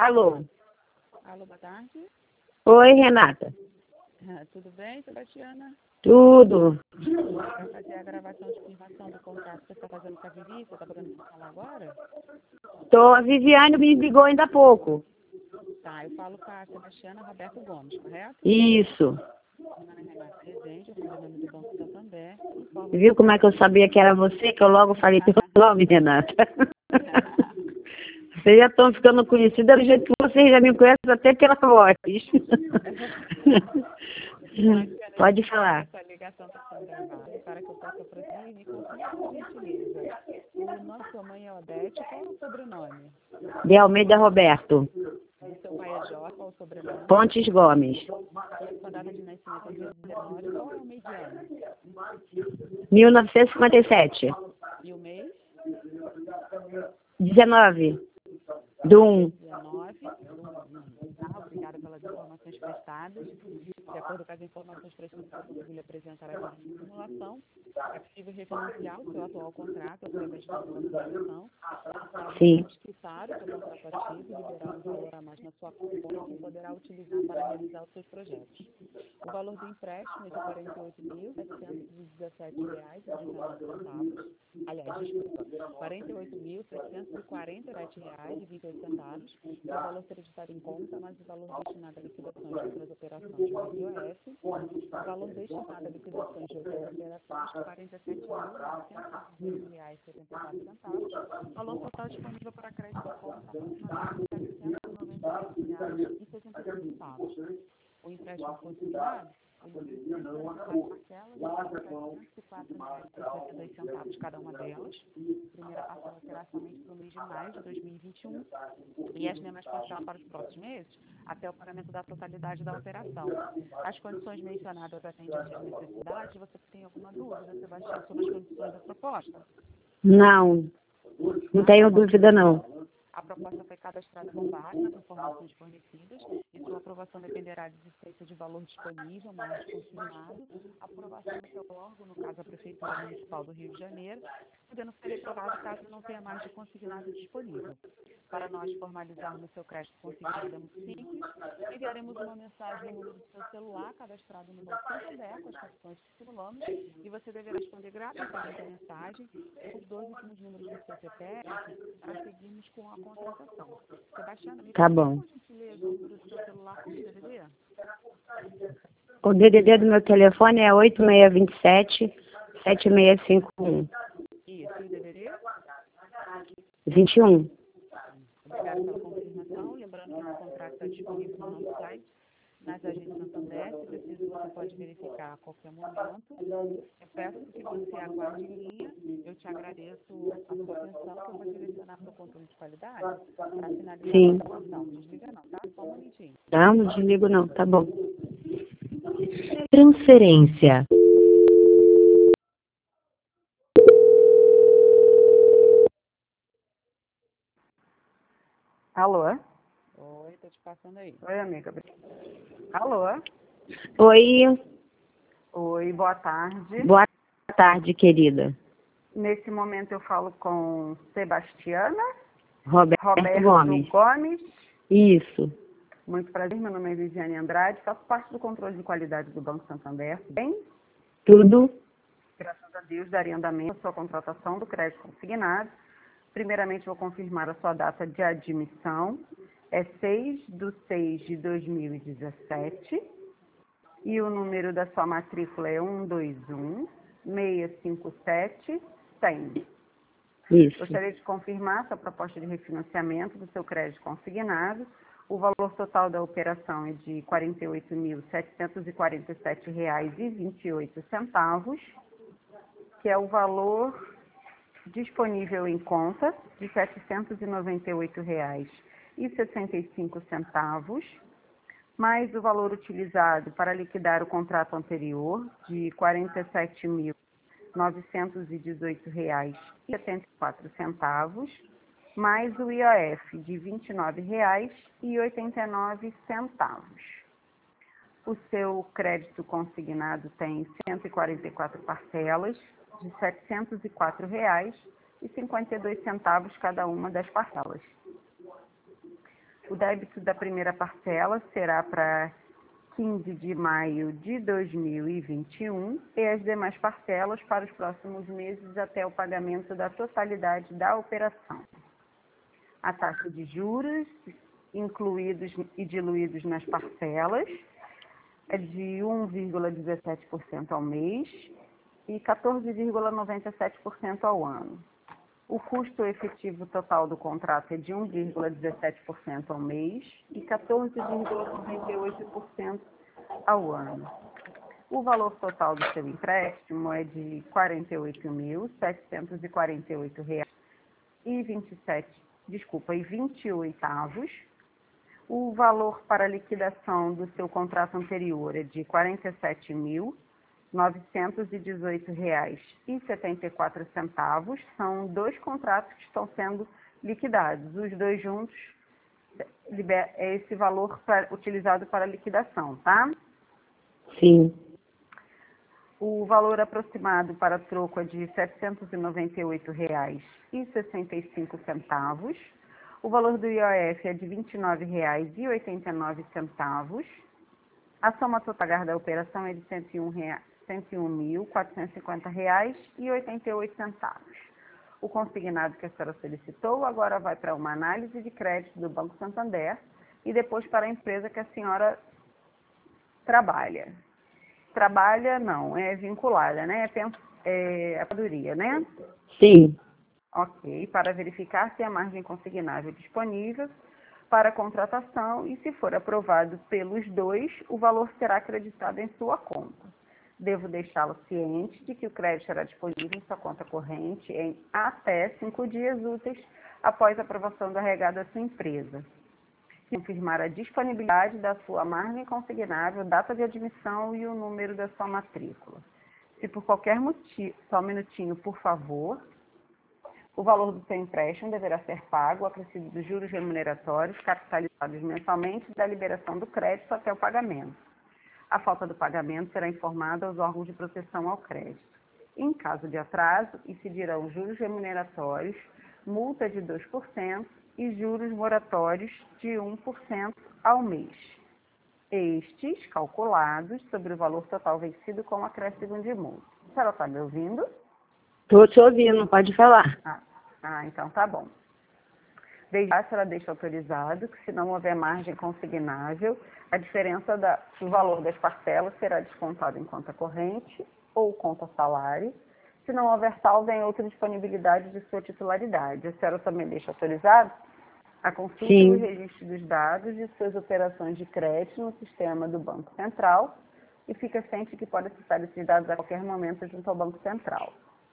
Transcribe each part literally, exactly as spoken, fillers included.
Alô? Alô, boa tarde. Oi, Renata. Tudo bem, Sebastiana? Tudo. Para fazer a gravação de confirmação do contrato que você está fazendo com a Vivi, você está podendo falar agora? Tô, a Viviane me ligou ainda há pouco. Tá, eu falo com a Sebastiana Roberto Gomes, correto? Isso. Meu nome é Renata Rezende, eu sou nome do Banco Santander. Viu como é que eu sabia que era você? Que eu logo falei teu nome, Renata. Vocês já estão ficando conhecidas do jeito que vocês já me conhecem até pela voz. Pode falar. Essa ligação está sendo gravada para que eu possa prosseguir e me confirme por gentileza. O nome da sua mãe é Odete, qual é o sobrenome? De Almeida Roberto. O seu pai é Jó, qual é o sobrenome? Pontes Gomes. E a sua data de nascimento é dia dezenove, qual é o mês de ano? mil novecentos e cinquenta e sete. E o mês? dezenove. Do um. dezenove. Tá, obrigada pelas informações prestadas. De acordo com as informações prestadas, eu consegui lhe apresentar a seguinte simulação. É possível refinanciar o seu atual contrato através da operação. Sim. Quitar o seu contrato ativo e liberar um valor a mais na sua conta que poderá utilizar para realizar os seus projetos. O valor do empréstimo é de quarenta e oito mil, setecentos e dezessete reais e trinta e nove centavos. Aliás, desculpa, quarenta e oito mil, setecentos e quarenta e sete reais e vinte e oito centavos. E o valor acreditado em conta, mais o valor destinado à liquidação de outras operações de I O F. O valor destinado à liquidação de outras operações, quarenta e sete mil, novecentos e dezoito reais e setenta e quatro centavos. Valor total disponível para crédito em conta, aproximadamente setecentos e noventa e oito reais e sessenta e cinco centavos. O empréstimo consignado, ele tem sete parcelas de setecentos e quatro reais e sessenta e dois centavos cada uma delas. A primeira parcela será somente para o mês de maio de dois mil e vinte e um e as demais parcelas para os próximos meses, até o pagamento da totalidade da operação. As condições mencionadas atendem às necessidades. Você tem alguma dúvida, Sebastião, sobre as condições da proposta? Não. Não tenho dúvida, não. A proposta foi cadastrada com base nas informações fornecidas e sua aprovação dependerá da existência de valor disponível, mais consignado, aprovação do seu órgão, no caso a Prefeitura Municipal do Rio de Janeiro, podendo ser reprovado caso não tenha mais de consignado disponível. Para nós formalizarmos seu crédito consignado é muito simples, enviaremos uma mensagem no número do seu celular cadastrado no Banco Santander com as condições que simulamos e você deverá responder gratuitamente a mensagem com os dois últimos números do seu C P F para seguirmos com a contratação. Sebastiana, me Tá bom. por gentileza, o número do seu celular com o D D D? O D D D do meu telefone é oito seis dois sete, sete seis cinco um. Isso, e o D D D? vinte e um. Obrigada pela confirmação. Lembrando que esse contrato está disponível no nosso site, nas agências Santander. Se preciso, você pode verificar a qualquer momento. Eu peço que você aguarde em linha. Eu te agradeço a sua atenção, que eu vou direcionar para o controle de qualidade para finalizar Sim. a apresentação. Não desliga não, tá? Só um momentinho. Não, não desligo não, tá bom. Transferência. Alô? Oi, tô te passando aí. Oi, amiga. Alô? Oi, Oi, boa tarde. boa tarde, querida. Nesse momento eu falo com Sebastiana Roberto, Roberto Gomes. Gomes. Isso. Muito prazer, meu nome é Viviane Andrade, faço parte do controle de qualidade do Banco Santander. Bem, Tudo? graças a Deus, darei andamento à sua contratação do crédito consignado. Primeiramente, vou confirmar a sua data de admissão. É seis de seis de dois mil e dezessete. E o número da sua matrícula é um dois um, seis cinco sete, cem. Isso. Gostaria de confirmar sua proposta de refinanciamento do seu crédito consignado. O valor total da operação é de quarenta e oito mil, setecentos e quarenta e sete reais e vinte e oito centavos, que é o valor disponível em conta de setecentos e noventa e oito reais e sessenta e cinco centavos, mais o valor utilizado para liquidar o contrato anterior de quarenta e sete mil, novecentos e dezoito reais e setenta e quatro centavos, mais o I O F de vinte e nove reais e oitenta e nove centavos. O seu crédito consignado tem cento e quarenta e quatro parcelas de setecentos e quatro reais e cinquenta e dois centavos cada uma das parcelas. O débito da primeira parcela será para quinze de maio de dois mil e vinte e um e as demais parcelas para os próximos meses até o pagamento da totalidade da operação. A taxa de juros, incluídos e diluídos nas parcelas, é de um vírgula dezessete por cento ao mês e quatorze vírgula noventa e sete por cento ao ano. O custo efetivo total do contrato é de um vírgula dezessete por cento ao mês e quatorze vírgula noventa e oito por cento ao ano. O valor total do seu empréstimo é de quarenta e oito mil, setecentos e quarenta e oito reais e vinte e sete, desculpa, e vinte e oito centavos. O valor para liquidação do seu contrato anterior é de quarenta e sete mil, novecentos e dezoito reais e setenta e quatro centavos. São dois contratos que estão sendo liquidados. Os dois juntos é esse valor pra, utilizado para liquidação, tá? Sim. O valor aproximado para troco é de setecentos e noventa e oito reais e sessenta e cinco centavos. O valor do I O F é de vinte e nove reais e oitenta e nove centavos. A soma total da operação é de cento e um mil, quatrocentos e cinquenta reais e oitenta e oito centavos. O consignado que a senhora solicitou agora vai para uma análise de crédito do Banco Santander e depois para a empresa que a senhora trabalha. Trabalha, não, é vinculada, né? É a apodadoria, né? Sim. Ok, para verificar se a margem consignável é disponível para contratação e, se for aprovado pelos dois, o valor será acreditado em sua conta. Devo deixá-lo ciente de que o crédito será disponível em sua conta corrente em até cinco dias úteis após a aprovação do agregado da sua empresa. Confirmar a disponibilidade da sua margem consignável, data de admissão e o número da sua matrícula. Se por qualquer motivo, só um minutinho, por favor. O valor do seu empréstimo deverá ser pago, acrescido dos juros remuneratórios, capitalizados mensalmente da liberação do crédito até o pagamento. A falta do pagamento será informada aos órgãos de proteção ao crédito. Em caso de atraso, incidirão juros remuneratórios, multa de dois por cento e juros moratórios de um por cento ao mês. Estes calculados sobre o valor total vencido com acréscimo de multa. A senhora está me ouvindo? Estou te ouvindo, pode falar. Ah, ah, então tá bom. Desde já, a senhora deixa autorizado que, se não houver margem consignável, a diferença da, do valor das parcelas será descontado em conta corrente ou conta salário. Se não houver saldo, em outra disponibilidade de sua titularidade. A senhora também deixa autorizado a consulta e o registro dos dados de suas operações de crédito no sistema do Banco Central e fica ciente que pode acessar esses dados a qualquer momento junto ao Banco Central.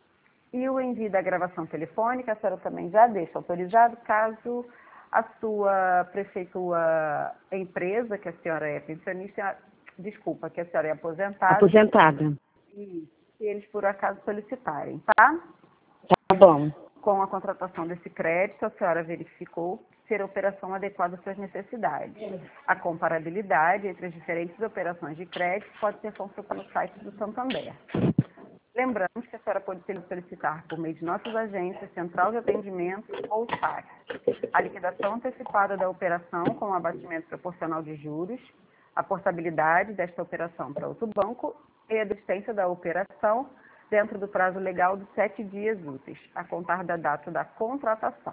E o envio da gravação telefônica, a senhora também já deixa autorizado, caso a sua prefeitura, a empresa, que a senhora é pensionista, desculpa, que a senhora é aposentada. Aposentada. E se eles, por acaso, solicitarem, tá? Tá bom. Com a contratação desse crédito, a senhora verificou ser a operação adequada às suas necessidades. A comparabilidade entre as diferentes operações de crédito pode ser consultada no site do Santander. Lembramos que a senhora pode solicitar por meio de nossas agências, central de atendimento ou saque. A liquidação antecipada da operação com o abatimento proporcional de juros, a portabilidade desta operação para outro banco e a desistência da operação dentro do prazo legal de sete dias úteis, a contar da data da contratação.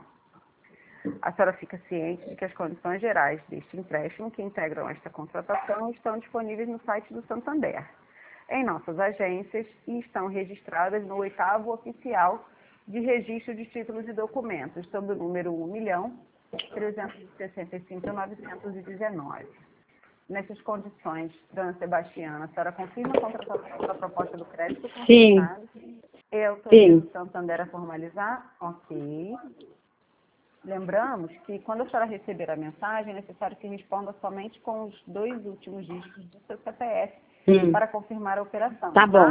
A senhora fica ciente de que as condições gerais deste empréstimo que integram esta contratação estão disponíveis no site do Santander, em nossas agências, e estão registradas no oitavo oficial de registro de títulos e documentos, sob o número um milhão, trezentos e sessenta e cinco mil, novecentos e dezenove. Nessas condições, dona Sebastiana, a senhora confirma a contratação da proposta do crédito? Sim. É autoriza o Santander a formalizar? Ok. Lembramos que, quando a senhora receber a mensagem, é necessário que responda somente com os dois últimos dígitos do seu C P F, Sim. para confirmar a operação. Tá bom.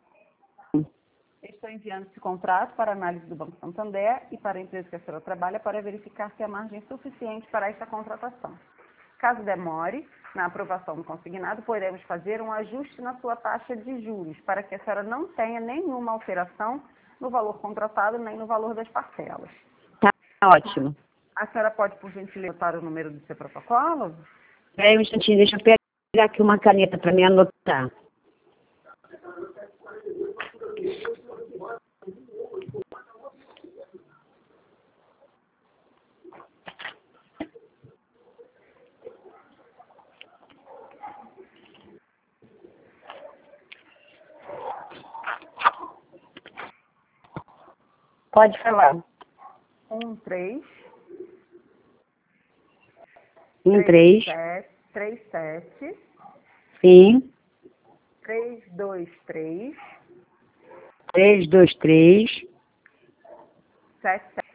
Tá? Estou enviando esse contrato para análise do Banco Santander e para a empresa que a senhora trabalha para verificar se há margem suficiente para esta contratação. Caso demore, na aprovação do consignado, podemos fazer um ajuste na sua taxa de juros, para que a senhora não tenha nenhuma alteração no valor contratado nem no valor das parcelas. Tá ótimo. A senhora pode, por gentileza, anotar o número do seu protocolo? Peraí um instantinho, deixa eu pegar aqui uma caneta para me anotar. Pode falar. Um, três. Um, três. Sete, três, sete. Sim. Três, dois, três. Três, dois, três. Sete, sete.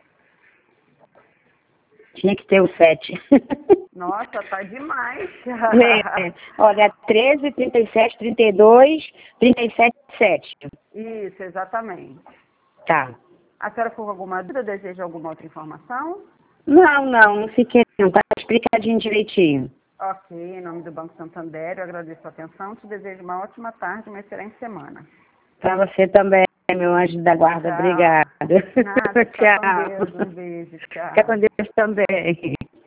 Tinha que ter o sete. Nossa, tá demais. É, olha, treze, trinta e sete, trinta e dois, trinta e sete, sete. Isso, exatamente. Tá. A senhora ficou com alguma dúvida? Deseja alguma outra informação? Não, não, não fiquei não. Tá explicadinho direitinho. Ok, em nome do Banco Santander, eu agradeço a atenção. Te desejo uma ótima tarde, uma excelente semana. Pra você também, meu anjo da guarda. Tchau. Obrigada. Nada, fica com Tchau. Deus. Um beijo, tchau. Fica com Deus também.